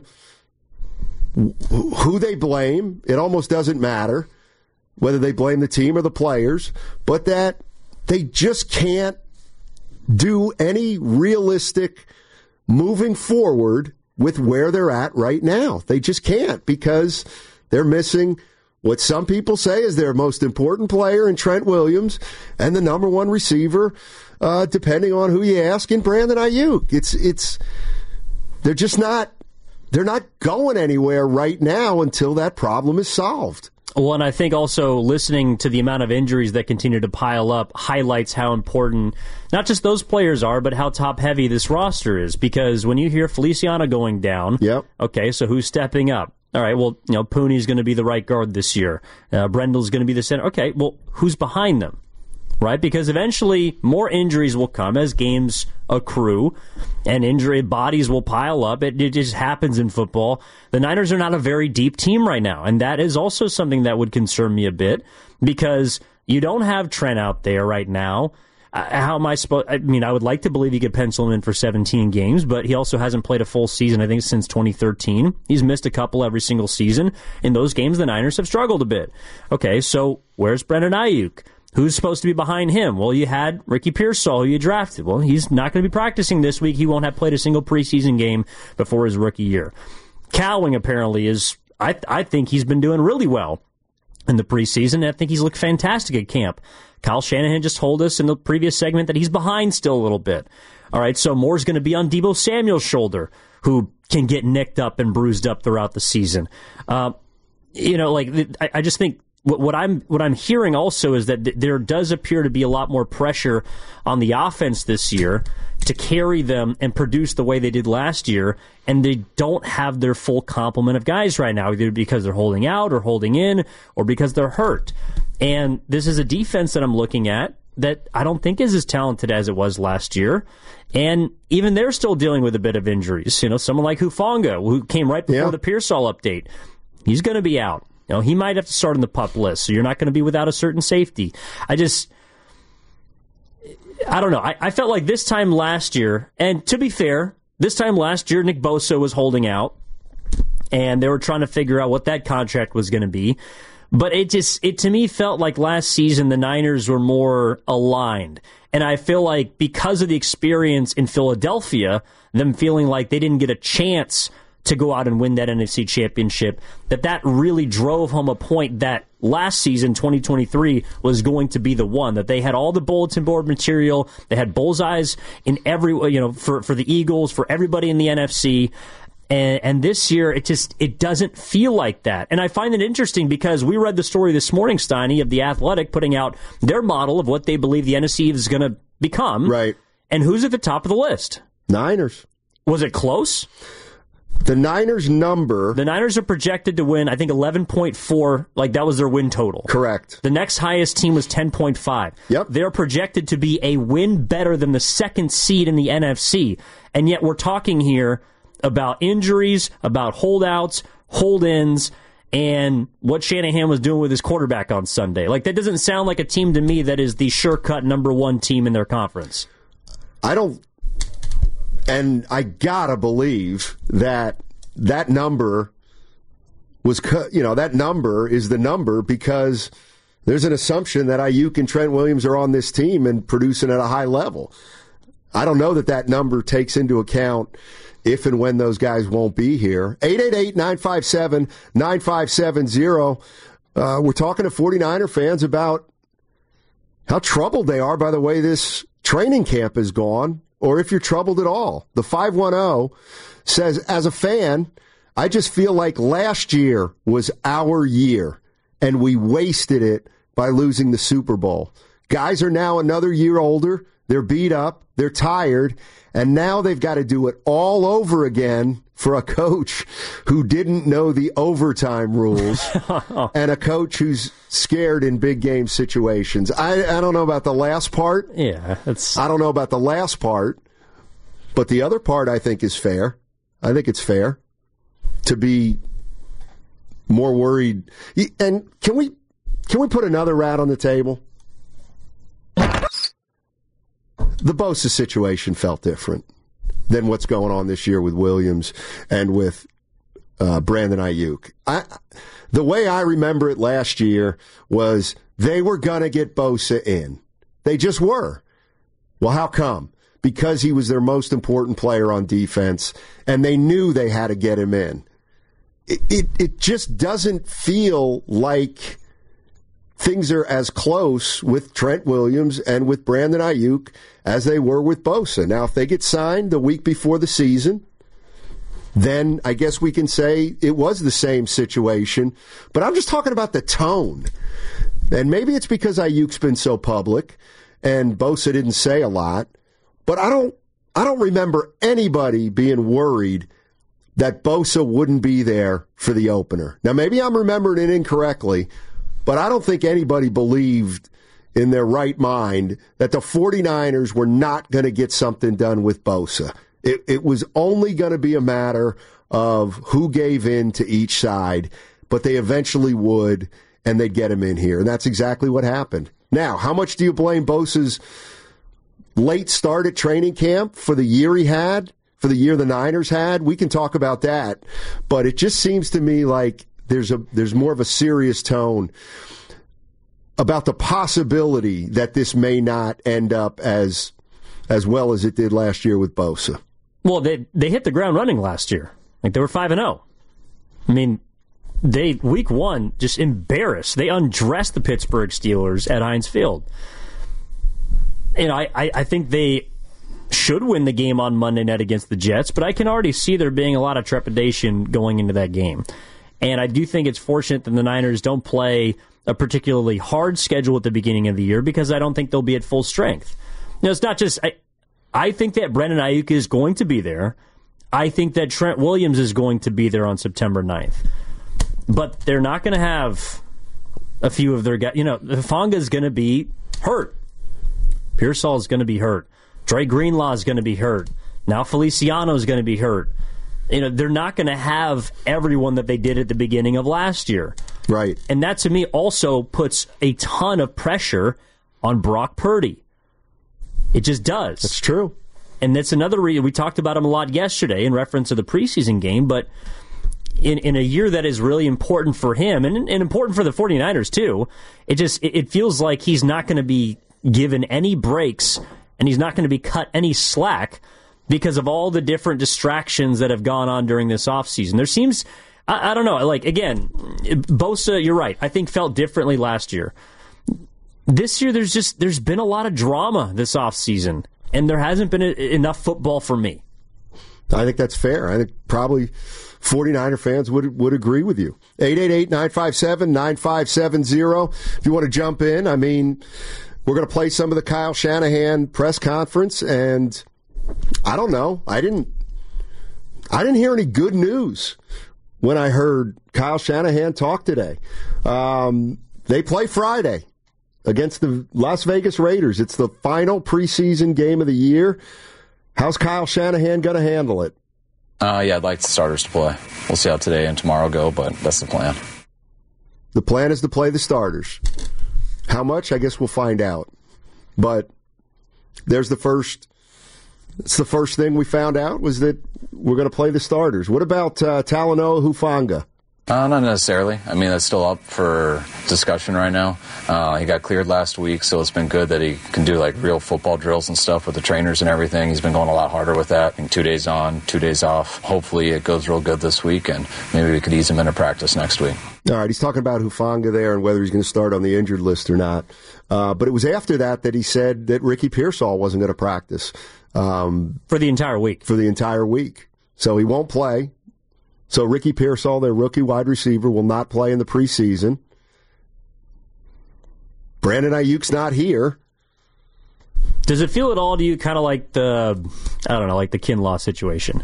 who they blame. It almost doesn't matter whether they blame the team or the players, but that they just can't do any realistic moving forward with where they're at right now. They just can't, because they're missing what some people say is their most important player in Trent Williams and the number one receiver, uh, depending on who you ask, in Brandon Ayuk. It's it's they're just not they're not going anywhere right now until that problem is solved. Well, and I think also listening to the amount of injuries that continue to pile up highlights how important not just those players are, but how top-heavy this roster is. Because when you hear Feliciano going down, yep. Okay, so who's stepping up? All right, well, you know, Pooney's going to be the right guard this year. Uh, Brendel's going to be the center. Okay, well, who's behind them? Right? Because eventually more injuries will come as games accrue and injury bodies will pile up. It, it just happens in football. The Niners are not a very deep team right now, and that is also something that would concern me a bit, because you don't have Trent out there right now. Uh, how am I supposed? I mean, I would like to believe he could pencil him in for seventeen games, but he also hasn't played a full season, I think, since twenty thirteen. He's missed a couple every single season. In those games, the Niners have struggled a bit. Okay, so where's Brandon Ayuk? Who's supposed to be behind him? Well, you had Ricky Pearsall, who you drafted. Well, he's not going to be practicing this week. He won't have played a single preseason game before his rookie year. Cowing apparently is, I, I think he's been doing really well in the preseason. I think he's looked fantastic at camp. Kyle Shanahan just told us in the previous segment that he's behind still a little bit. All right, so more's going to be on Deebo Samuel's shoulder, who can get nicked up and bruised up throughout the season. Uh, you know, like, I, I just think What, what I'm what I'm hearing also is that th- there does appear to be a lot more pressure on the offense this year to carry them and produce the way they did last year, and they don't have their full complement of guys right now, either because they're holding out or holding in or because they're hurt. And this is a defense that I'm looking at that I don't think is as talented as it was last year. And even they're still dealing with a bit of injuries. You know, someone like Hufanga, who came right before yeah. the Pearsall update, he's going to be out. You know, he might have to start on the PUP list, so you're not going to be without a certain safety. I just, I don't know. I, I felt like this time last year, and to be fair, this time last year, Nick Bosa was holding out, and they were trying to figure out what that contract was going to be. But it just, it to me felt like last season the Niners were more aligned. And I feel like because of the experience in Philadelphia, them feeling like they didn't get a chance to go out and win that N F C championship, that that really drove home a point that last season, twenty twenty-three, was going to be the one, that they had all the bulletin board material, they had bullseyes in every, you know, for, for the Eagles, for everybody in the N F C, And, and this year, it just it doesn't feel like that. And I find it interesting because we read the story this morning, Steiny, of The Athletic putting out their model of what they believe the N F C is going to become. Right. And who's at the top of the list? Niners. Was it close? The Niners number... The Niners are projected to win, I think, eleven point four. Like, that was their win total. Correct. The next highest team was ten point five. Yep. They're projected to be a win better than the second seed in the N F C. And yet we're talking here about injuries, about holdouts, hold-ins, and what Shanahan was doing with his quarterback on Sunday. Like, that doesn't sound like a team to me that is the sure-cut number one team in their conference. I don't... And I gotta believe that that number was, you know, that number is the number because there's an assumption that Ayuk and Trent Williams are on this team and producing at a high level. I don't know that that number takes into account if and when those guys won't be here. eight eight eight, nine five seven, nine five seven zero. Uh, we're talking to 49er fans about how troubled they are by the way this training camp has gone, or if you're troubled at all. The five one zero says, as a fan, I just feel like last year was our year, and we wasted it by losing the Super Bowl. Guys are now another year older. They're beat up. They're tired. And now they've got to do it all over again for a coach who didn't know the overtime rules and a coach who's scared in big game situations. I, I don't know about the last part. Yeah, it's... I don't know about the last part. But the other part I think is fair. I think it's fair to be more worried. And can we can we put another rat on the table? The Bosa situation felt different than what's going on this year with Williams and with uh, Brandon Ayuk. I, the way I remember it last year was they were going to get Bosa in. They just were. Well, how come? Because he was their most important player on defense, and they knew they had to get him in. It, it, it just doesn't feel like things are as close with Trent Williams and with Brandon Ayuk as they were with Bosa. Now, if they get signed the week before the season, then I guess we can say it was the same situation. But I'm just talking about the tone. And maybe it's because Ayuk's been so public and Bosa didn't say a lot. But I don't I don't remember anybody being worried that Bosa wouldn't be there for the opener. Now, maybe I'm remembering it incorrectly, but I don't think anybody believed in their right mind that the 49ers were not going to get something done with Bosa. It, it was only going to be a matter of who gave in to each side, but they eventually would, and they'd get him in here. And that's exactly what happened. Now, how much do you blame Bosa's late start at training camp for the year he had, for the year the Niners had? We can talk about that. But it just seems to me like there's a there's more of a serious tone about the possibility that this may not end up as as well as it did last year with Bosa. Well, they they hit the ground running last year. Like, they were five and oh. I mean, they week one just embarrassed. They undressed the Pittsburgh Steelers at Heinz Field. You know, I, I, I think they should win the game on Monday night against the Jets, but I can already see there being a lot of trepidation going into that game. And I do think it's fortunate that the Niners don't play a particularly hard schedule at the beginning of the year, because I don't think they'll be at full strength. You know, it's not just... I, I think that Brandon Ayuk is going to be there. I think that Trent Williams is going to be there on September ninth. But they're not going to have a few of their guys. You know, Hufanga is going to be hurt. Pearsall is going to be hurt. Dre Greenlaw is going to be hurt. Now Feliciano is going to be hurt. You know, they're not going to have everyone that they did at the beginning of last year. Right. And that, to me, also puts a ton of pressure on Brock Purdy. It just does. That's true. And that's another reason. We talked about him a lot yesterday in reference to the preseason game, but in, in a year that is really important for him and, and important for the 49ers too, it just it, it feels like he's not going to be given any breaks and he's not going to be cut any slack because of all the different distractions that have gone on during this offseason. There seems, I, I don't know, like, again, Bosa, you're right, I think felt differently last year. This year, there's just there's been a lot of drama this offseason, and there hasn't been a, enough football for me. I think that's fair. I think probably 49er fans would would agree with you. eight eight eight, nine five seven, nine five seven zero. If you want to jump in, I mean, we're going to play some of the Kyle Shanahan press conference, and I don't know. I didn't I didn't hear any good news when I heard Kyle Shanahan talk today. Um, they play Friday against the Las Vegas Raiders. It's the final preseason game of the year. How's Kyle Shanahan going to handle it? Uh, yeah, I'd like the starters to play. We'll see how today and tomorrow go, but that's the plan. The plan is to play the starters. How much? I guess we'll find out. But there's the first. It's the first thing we found out was that we're going to play the starters. What about uh, Talanoa Hufanga? Uh, not necessarily. I mean, that's still up for discussion right now. Uh, he got cleared last week, so it's been good that he can do like real football drills and stuff with the trainers and everything. He's been going a lot harder with that. I think two days on, two days off. Hopefully it goes real good this week, and maybe we could ease him into practice next week. All right, he's talking about Hufanga there and whether he's going to start on the injured list or not. Uh, but it was after that that he said that Ricky Pearsall wasn't going to practice. Um, for the entire week. For the entire week. So he won't play. So Ricky Pearsall, their rookie wide receiver, will not play in the preseason. Brandon Ayuk's not here. Does it feel at all to you kind of like the, I don't know, like the Kinlaw situation?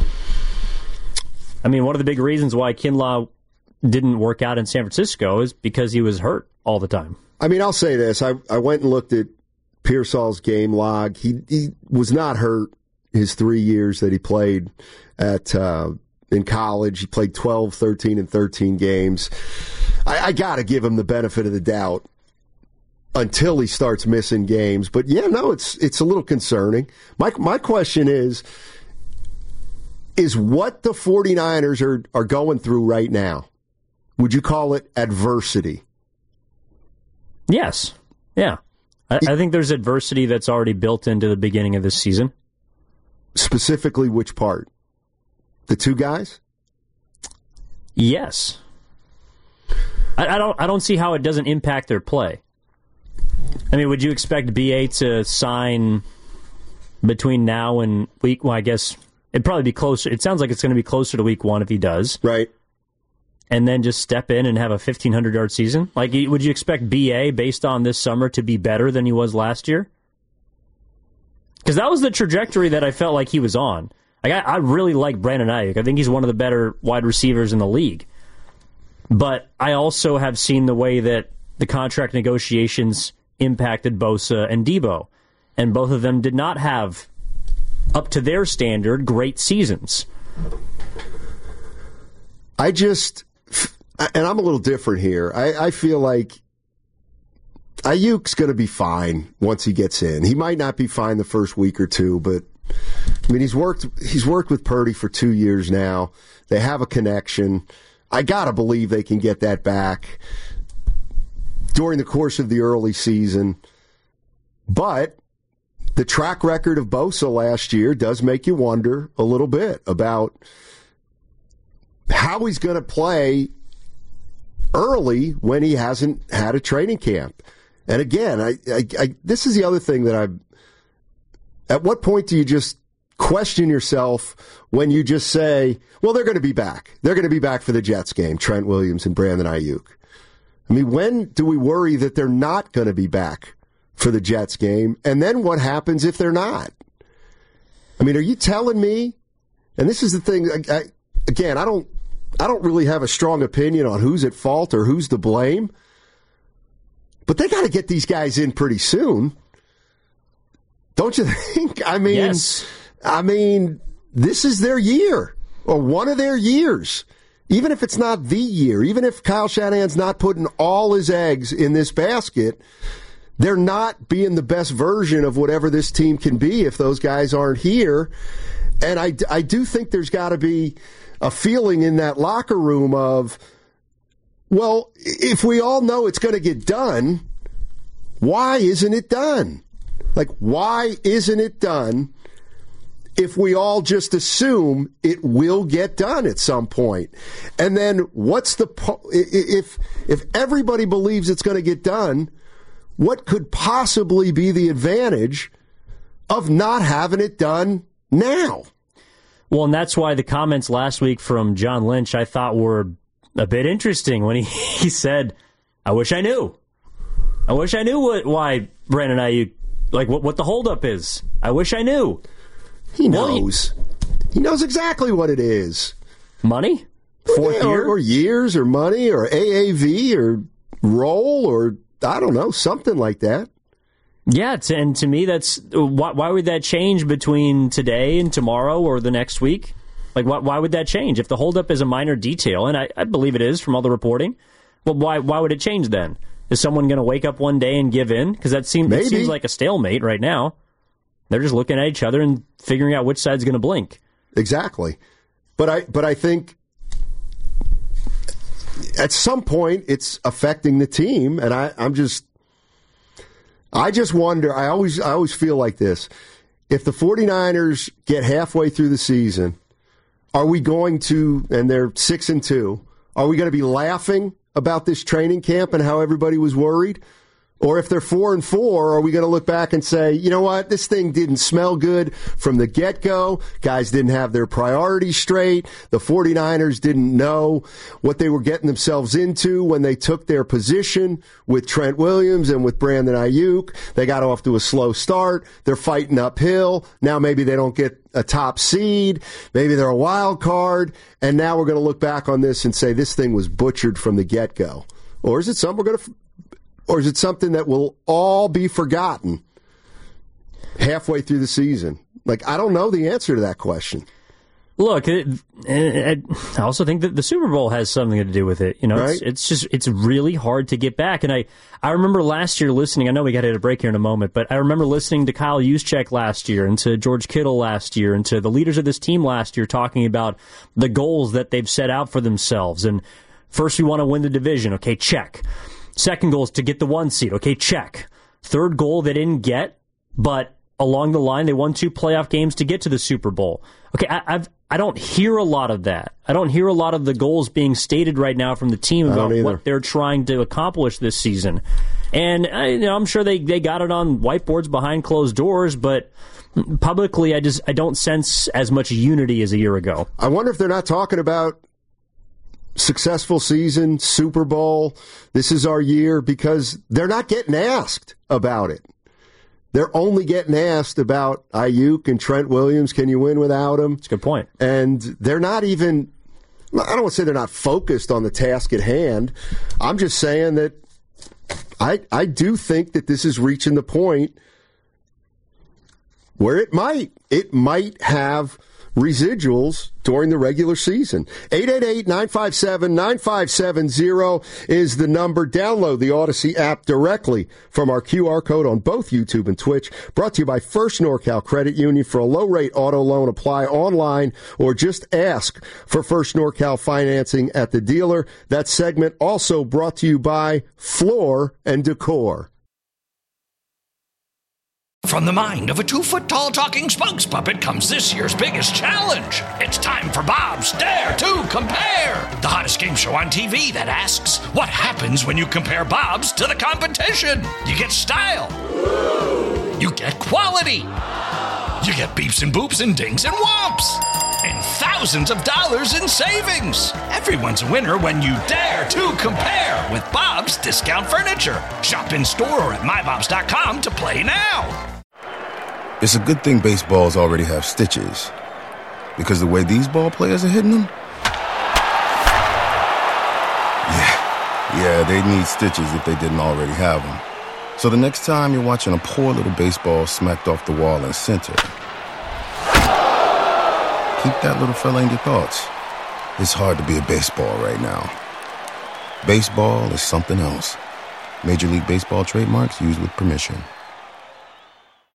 I mean, one of the big reasons why Kinlaw didn't work out in San Francisco is because he was hurt all the time. I mean, I'll say this. I, I went and looked at Pearsall's game log. He, he was not hurt his three years that he played at uh, in college. He played twelve, thirteen, and thirteen games. I, I got to give him the benefit of the doubt until he starts missing games. But, yeah, no, it's it's a little concerning. My, my question is, is what the 49ers are, are going through right now, would you call it adversity? Yes. Yeah. I, I think there's adversity that's already built into the beginning of this season. Specifically, which part? The two guys? Yes. I, I don't. I don't see how it doesn't impact their play. I mean, would you expect B A to sign between now and week? Well, I guess it'd probably be closer. It sounds like it's going to be closer to week one if he does. Right. And then just step in and have a fifteen hundred yard season? Like, would you expect B A, based on this summer, to be better than he was last year? Because that was the trajectory that I felt like he was on. Like, I, I really like Brandon Ayuk. I think he's one of the better wide receivers in the league. But I also have seen the way that the contract negotiations impacted Bosa and Debo. And both of them did not have, up to their standard, great seasons. I just, and I'm a little different here. I, I feel like Ayuk's going to be fine once he gets in. He might not be fine the first week or two, but I mean, he's worked he's worked with Purdy for two years now. They have a connection. I got to believe they can get that back during the course of the early season. But the track record of Bosa last year does make you wonder a little bit about how he's going to play early when he hasn't had a training camp. And again, I, I, I, this is the other thing that I'm. At what point do you just question yourself when you just say, well, they're going to be back. They're going to be back for the Jets game, Trent Williams and Brandon Ayuk. I mean, when do we worry that they're not going to be back for the Jets game? And then what happens if they're not? I mean, are you telling me, and this is the thing, I, I, again, I don't, I don't really have a strong opinion on who's at fault or who's to blame, but they got to get these guys in pretty soon. Don't you think? I mean, yes. I mean, this is their year, or one of their years. Even if it's not the year, even if Kyle Shanahan's not putting all his eggs in this basket, they're not being the best version of whatever this team can be if those guys aren't here. And I, I do think there's got to be a feeling in that locker room of, well, if we all know it's going to get done, why isn't it done? Like, why isn't it done if we all just assume it will get done at some point? And then what's the po- if if everybody believes it's going to get done, what could possibly be the advantage of not having it done now? Well, and that's why the comments last week from John Lynch I thought were a bit interesting when he, he said, I wish I knew. I wish I knew what why Brandon Ayuk, like what, what the holdup is. I wish I knew. He knows. Well, he, he knows exactly what it is. Money? Fourth yeah, year? Or, or years or money or A A V or role or, I don't know, something like that. Yeah, to, and to me, that's why, why would that change between today and tomorrow or the next week? Like, why, why would that change? If the holdup is a minor detail, and I, I believe it is from all the reporting, well, why why would it change then? Is someone going to wake up one day and give in? Because that seems, that seems like a stalemate right now. They're just looking at each other and figuring out which side's going to blink. Exactly. But I but I think at some point it's affecting the team, and I, I'm just I just wonder, I always I always feel like this. If the 49ers get halfway through the season, are we going to, and they're six and two, are we going to be laughing about this training camp and how everybody was worried? Or if they're four and four, are we going to look back and say, you know what, this thing didn't smell good from the get-go. Guys didn't have their priorities straight. The 49ers didn't know what they were getting themselves into when they took their position with Trent Williams and with Brandon Ayuk. They got off to a slow start. They're fighting uphill. Now maybe they don't get a top seed. Maybe they're a wild card. And now we're going to look back on this and say this thing was butchered from the get-go. Or is it something we're going to... Or is it something that will all be forgotten halfway through the season? Like, I don't know the answer to that question. Look, it, it, I also think that the Super Bowl has something to do with it. You know, right? it's, it's just it's really hard to get back. And I, I remember last year listening. I know we got to hit a break here in a moment, but I remember listening to Kyle Juszczyk last year and to George Kittle last year and to the leaders of this team last year talking about the goals that they've set out for themselves. And first, we want to win the division. Okay, check. Second goal is to get the one seed. Okay, check. Third goal they didn't get, but along the line they won two playoff games to get to the Super Bowl. Okay, I, I've I don't hear a lot of that. I don't hear a lot of the goals being stated right now from the team about what they're trying to accomplish this season. And I, you know, I'm sure they, they got it on whiteboards behind closed doors, but publicly I just I don't sense as much unity as a year ago. I wonder if they're not talking about successful season, Super Bowl, this is our year, because they're not getting asked about it. They're only getting asked about Ayuk and Trent Williams. Can you win without him? That's a good point. And they're not even, I don't want to say they're not focused on the task at hand. I'm just saying that I I do think that this is reaching the point where it might, it might have residuals during the regular season. eight eight eight, nine five seven, nine five seven zero is the number. Download the Odyssey app directly from our Q R code on both YouTube and Twitch. Brought to you by First NorCal Credit Union. For a low-rate auto loan, apply online or just ask for First NorCal financing at the dealer. That segment also brought to you by Floor and Decor. From the mind of a two-foot-tall talking spokes puppet comes this year's biggest challenge. It's time for Bob's Dare to Compare, the hottest game show on T V that asks, what happens when you compare Bob's to the competition? You get style. You get quality. You get beeps and boops and dings and whomps. And thousands of dollars in savings. Everyone's a winner when you dare to compare with Bob's Discount Furniture. Shop in store or at my bobs dot com to play now. It's a good thing baseballs already have stitches, because the way these ball players are hitting them, yeah, yeah, they need stitches if they didn't already have them. So the next time you're watching a poor little baseball smacked off the wall in center, keep that little fella in your thoughts. It's hard to be a baseball right now. Baseball is something else. Major League Baseball trademarks used with permission.